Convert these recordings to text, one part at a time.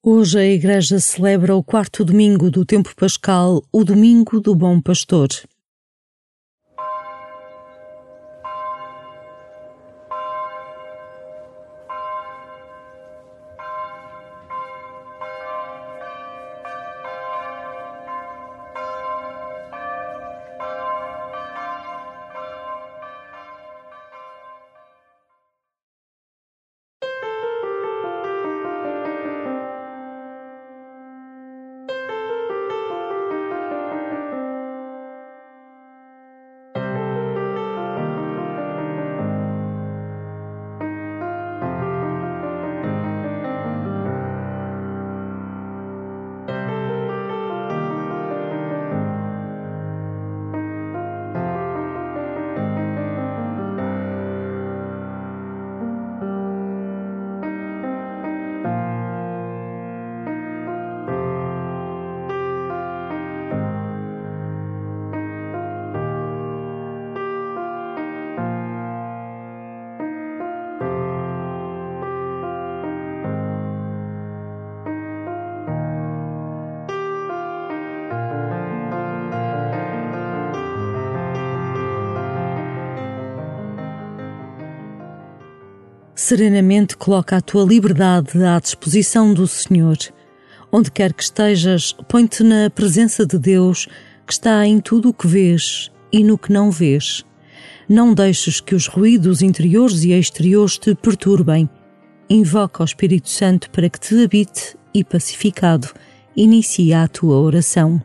Hoje a Igreja celebra o quarto domingo do tempo pascal, o Domingo do Bom Pastor. Serenamente coloca a tua liberdade à disposição do Senhor. Onde quer que estejas, põe-te na presença de Deus, que está em tudo o que vês e no que não vês. Não deixes que os ruídos interiores e exteriores te perturbem. Invoca o Espírito Santo para que te habite e, pacificado, inicia a tua oração.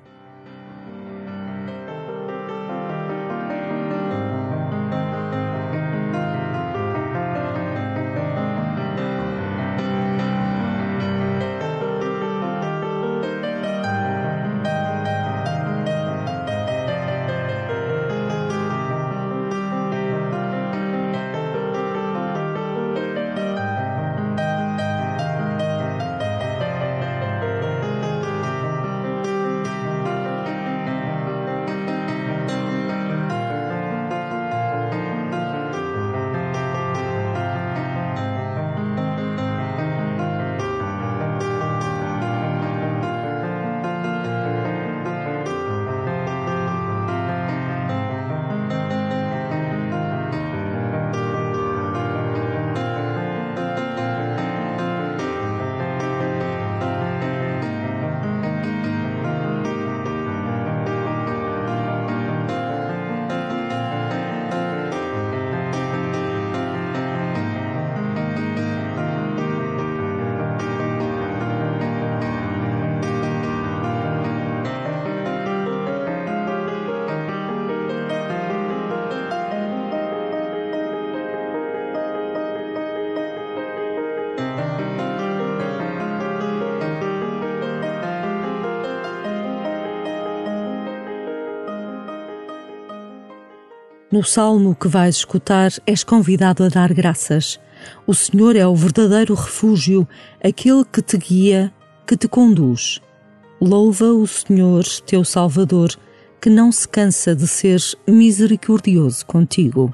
No salmo que vais escutar, és convidado a dar graças. O Senhor é o verdadeiro refúgio, aquele que te guia, que te conduz. Louva o Senhor, teu Salvador, que não se cansa de ser misericordioso contigo.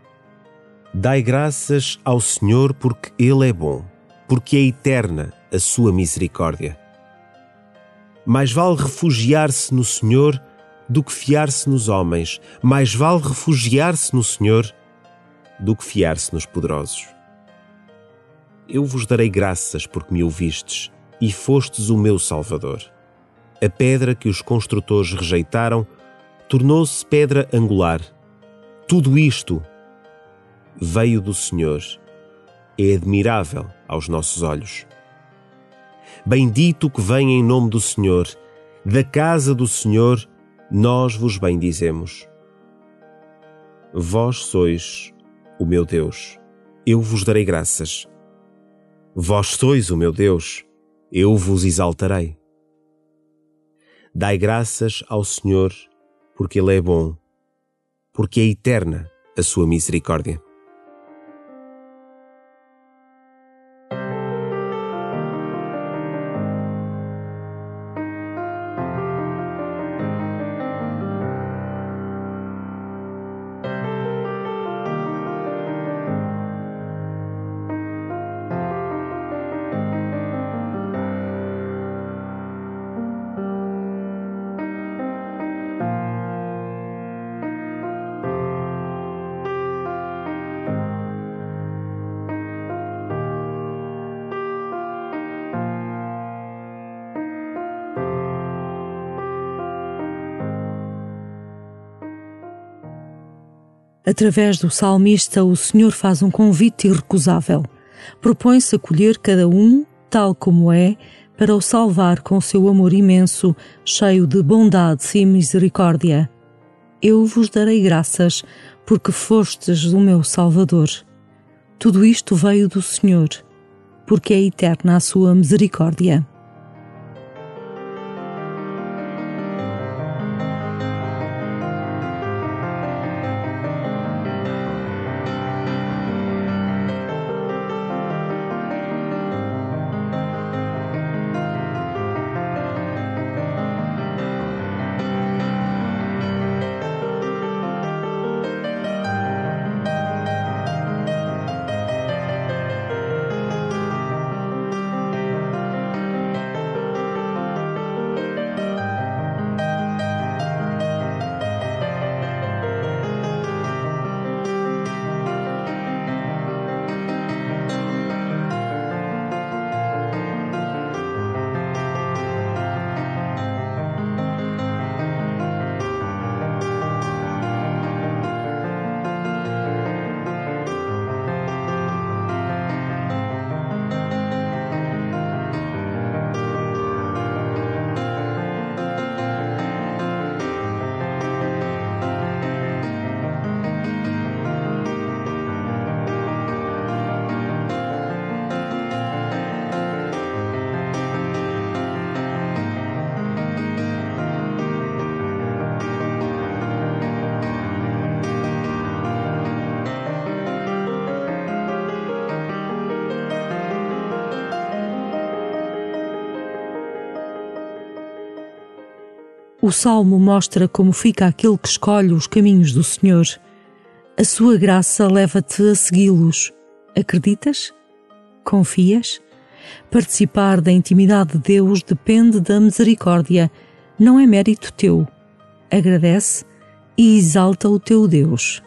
Dai graças ao Senhor porque Ele é bom, porque é eterna a sua misericórdia. Mais vale refugiar-se no Senhor do que fiar-se nos homens, mais vale refugiar-se no Senhor do que fiar-se nos poderosos. Eu vos darei graças porque me ouvistes e fostes o meu Salvador. A pedra que os construtores rejeitaram tornou-se pedra angular. Tudo isto veio do Senhor. É admirável aos nossos olhos. Bendito que vem em nome do Senhor, da casa do Senhor, nós vos bendizemos. Vós sois o meu Deus, eu vos darei graças. Vós sois o meu Deus, eu vos exaltarei. Dai graças ao Senhor, porque Ele é bom, porque é eterna a sua misericórdia. Através do salmista, o Senhor faz um convite irrecusável. Propõe-se acolher cada um, tal como é, para o salvar com seu amor imenso, cheio de bondade e misericórdia. Eu vos darei graças, porque fostes o meu Salvador. Tudo isto veio do Senhor, porque é eterna a sua misericórdia. O Salmo mostra como fica aquele que escolhe os caminhos do Senhor. A sua graça leva-te a segui-los. Acreditas? Confias? Participar da intimidade de Deus depende da misericórdia, não é mérito teu. Agradece e exalta o teu Deus.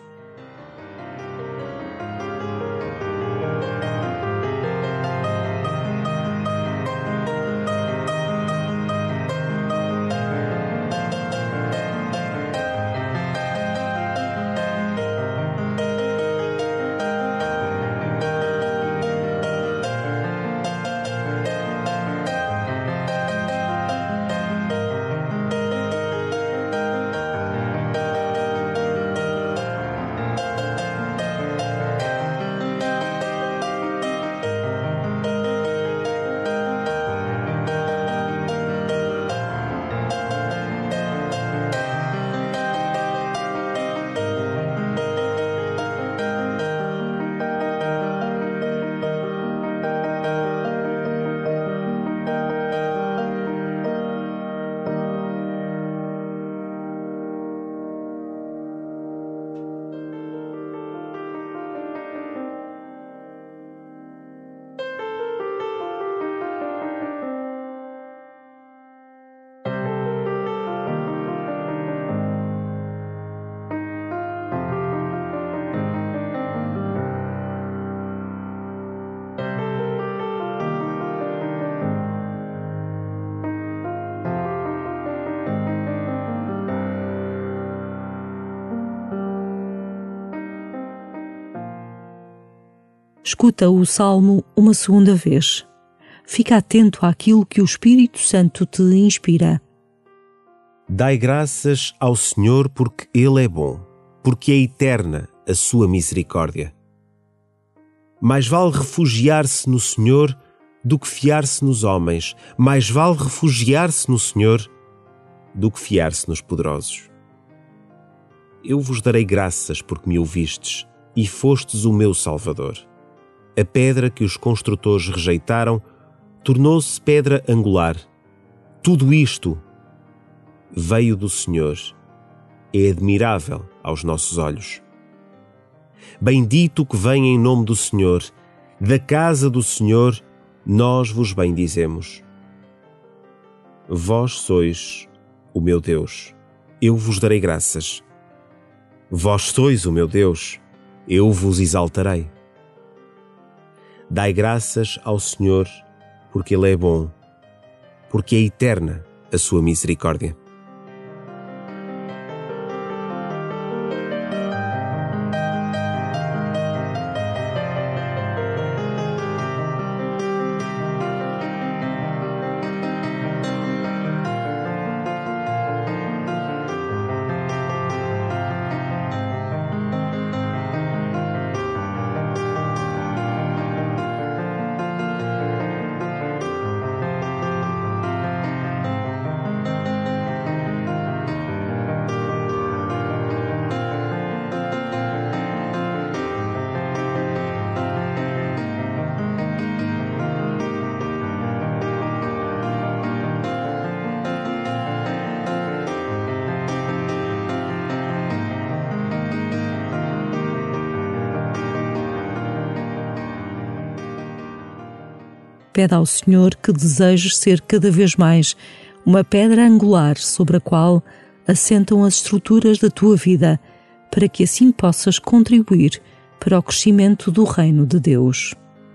Escuta o Salmo uma segunda vez. Fica atento àquilo que o Espírito Santo te inspira. Dai graças ao Senhor porque Ele é bom, porque é eterna a sua misericórdia. Mais vale refugiar-se no Senhor do que fiar-se nos homens. Mais vale refugiar-se no Senhor do que fiar-se nos poderosos. Eu vos darei graças porque me ouvistes e fostes o meu Salvador. A pedra que os construtores rejeitaram tornou-se pedra angular. Tudo isto veio do Senhor. É admirável aos nossos olhos. Bendito que vem em nome do Senhor. Da casa do Senhor nós vos bendizemos. Vós sois o meu Deus. Eu vos darei graças. Vós sois o meu Deus. Eu vos exaltarei. Dai graças ao Senhor, porque Ele é bom, porque é eterna a sua misericórdia. pede ao Senhor que desejes ser cada vez mais uma pedra angular sobre a qual assentam as estruturas da tua vida, para que assim possas contribuir para o crescimento do reino de Deus.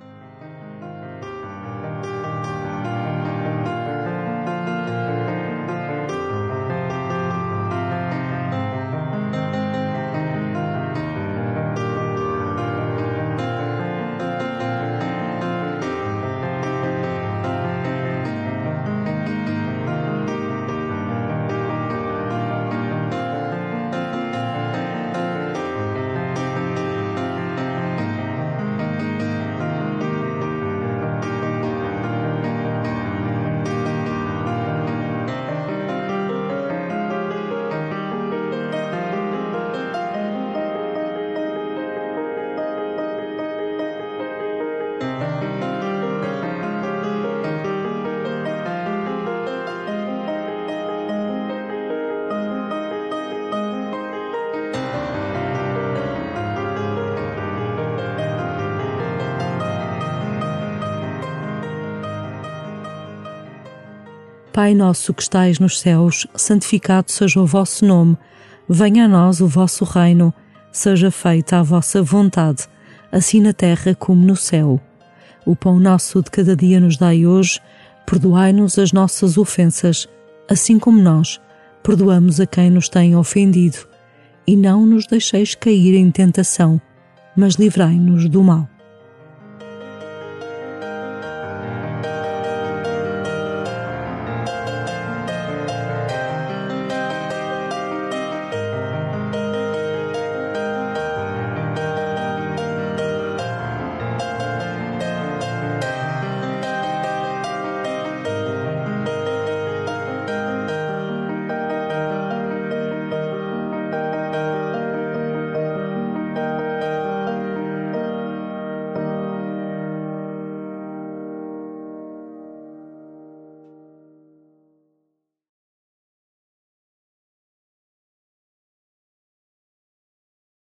Pai nosso que estais nos céus, santificado seja o vosso nome. Venha a nós o vosso reino. Seja feita a vossa vontade, assim na terra como no céu. O pão nosso de cada dia nos dai hoje. Perdoai-nos as nossas ofensas, assim como nós perdoamos a quem nos tem ofendido. E não nos deixeis cair em tentação, mas livrai-nos do mal.